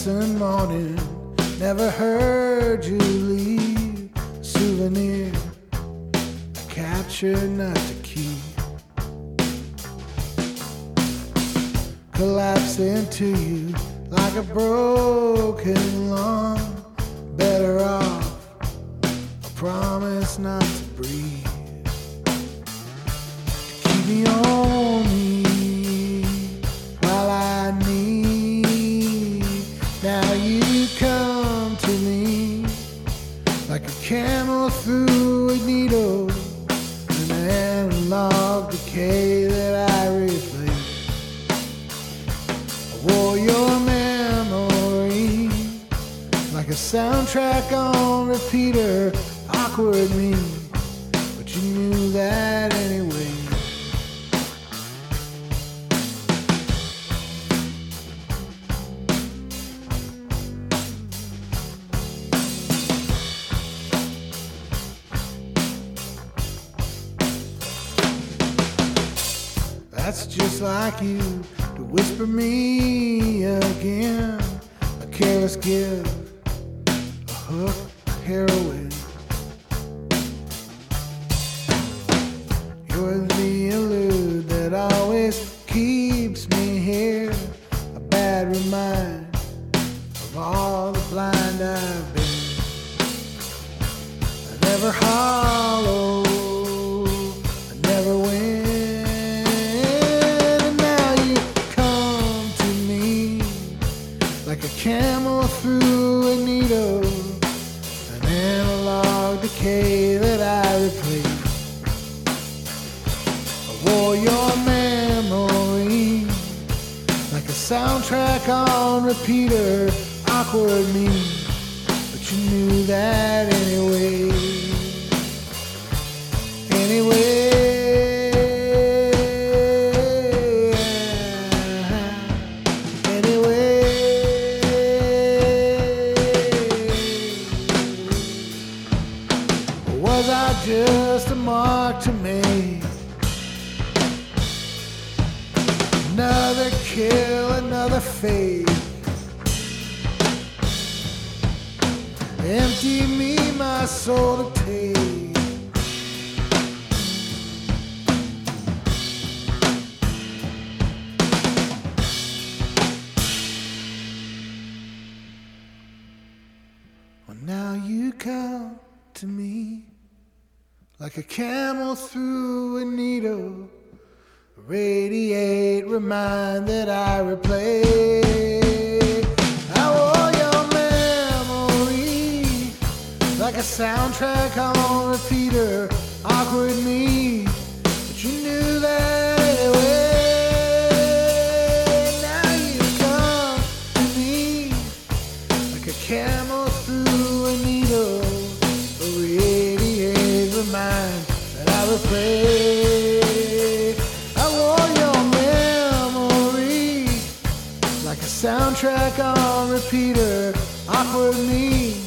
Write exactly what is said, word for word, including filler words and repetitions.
Jefferson morning, never heard you leave a souvenir, a capture not to keep. Collapsed into you like a broken lung. Better off, I promise not to breathe. To keep me on me while I need. Now you come to me like a camel through a needle, an analog decay that I replace. I wore your memory like a soundtrack on repeater. Awkward me, but you knew that anyway. That's just like you to whisper me again. A careless give, a hook, heroin. You're the elude that always keeps me here. A bad reminder of all the blind I've been. I never hollow, I never win. Like a camel through a needle, an analog decay that I replace. I wore your memory like a soundtrack on repeater. Awkward me, but you knew that anyway. Anyway. Was I just a mark to make? Another kill, another fate. Empty me, my soul to take. Well, now you come to me like a camel through a needle. Radiate, remind that I replay. I wore your memory like a soundtrack on repeater. Awkward me, but you knew that anyway. Now you come to me like a camel through a needle. Remind that I replay. I wore your memory like a soundtrack on repeater. Awkward me,